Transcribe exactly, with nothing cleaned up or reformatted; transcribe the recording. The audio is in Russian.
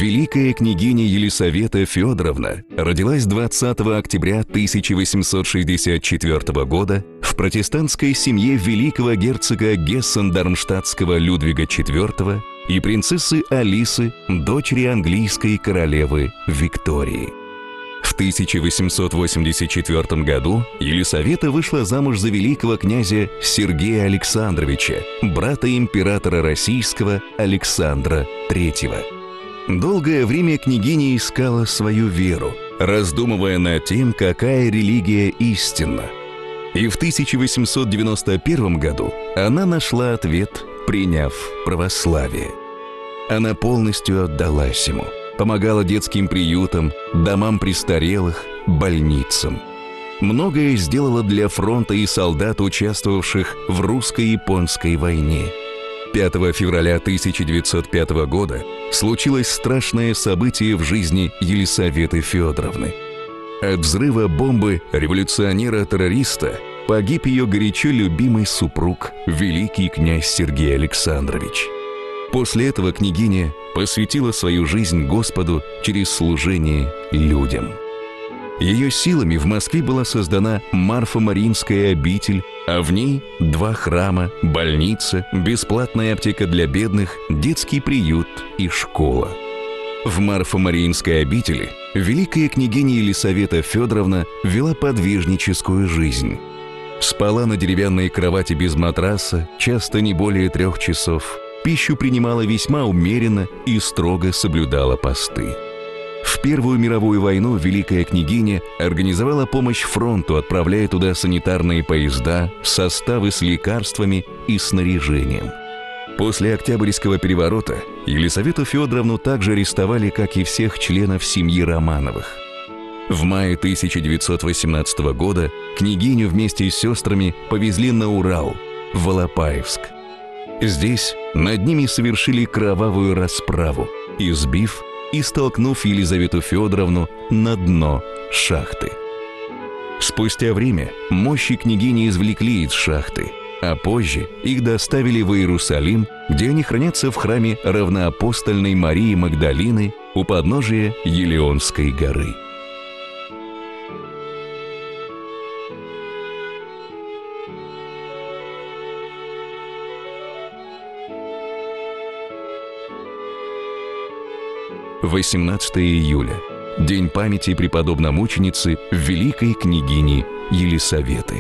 Великая княгиня Елисавета Федоровна родилась двадцатого октября тысяча восемьсот шестьдесят четвёртого года в протестантской семье великого герцога Гессен-Дармштадтского Людвига четвёртого и принцессы Алисы, дочери английской королевы Виктории. В тысяча восемьсот восемьдесят четвёртом году Елисавета вышла замуж за великого князя Сергея Александровича, брата императора российского Александра третьего. Долгое время княгиня искала свою веру, раздумывая над тем, какая религия истинна. И в тысяча восемьсот девяносто первом году она нашла ответ, приняв православие. Она полностью отдалась ему, помогала детским приютам, домам престарелых, больницам. Многое сделала для фронта и солдат, участвовавших в русско-японской войне. пятого февраля тысяча девятьсот пятого года случилось страшное событие в жизни Елисаветы Федоровны. От взрыва бомбы революционера-террориста погиб ее горячо любимый супруг, великий князь Сергей Александрович. После этого княгиня посвятила свою жизнь Господу через служение людям. Ее силами в Москве была создана Марфо-Мариинская обитель, а в ней два храма, больница, бесплатная аптека для бедных, детский приют и школа. В Марфо-Мариинской обители великая княгиня Елисавета Федоровна вела подвижническую жизнь. Спала на деревянной кровати без матраса, часто не более трех часов. Пищу принимала весьма умеренно и строго соблюдала посты. В Первую мировую войну великая княгиня организовала помощь фронту, отправляя туда санитарные поезда, составы с лекарствами и снаряжением. После Октябрьского переворота Елисавету Федоровну также арестовали, как и всех членов семьи Романовых. В мае тысяча девятьсот восемнадцатого года княгиню вместе с сестрами повезли на Урал, в Алапаевск. Здесь над ними совершили кровавую расправу, избив и столкнув Елизавету Федоровну на дно шахты. Спустя время мощи княгини извлекли из шахты, а позже их доставили в Иерусалим, где они хранятся в храме равноапостольной Марии Магдалины у подножия Елеонской горы. восемнадцатого июля. День памяти преподобномученицы великой княгини Елисаветы.